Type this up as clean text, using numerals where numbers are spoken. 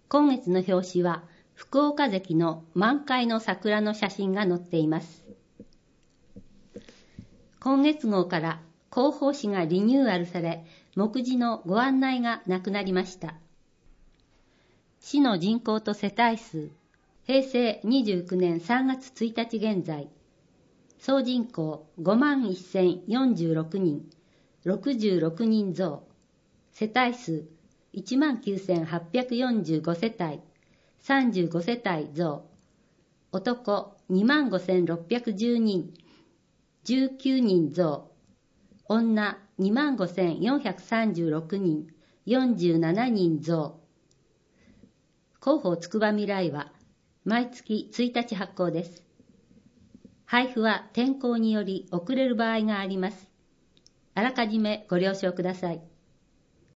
今月の表紙は福岡関の満開の桜の写真が載っています。今月号から広報誌がリニューアルされ、目次のご案内がなくなりました。市の人口と世帯数、平成29年3月1日現在、総人口51,046人、66人増、世帯数19,845世帯、35世帯増、男25,610人、19人増、女25,436人、47人増。広報つくばみらいは毎月1日発行です。配布は天候により遅れる場合があります。あらかじめご了承ください。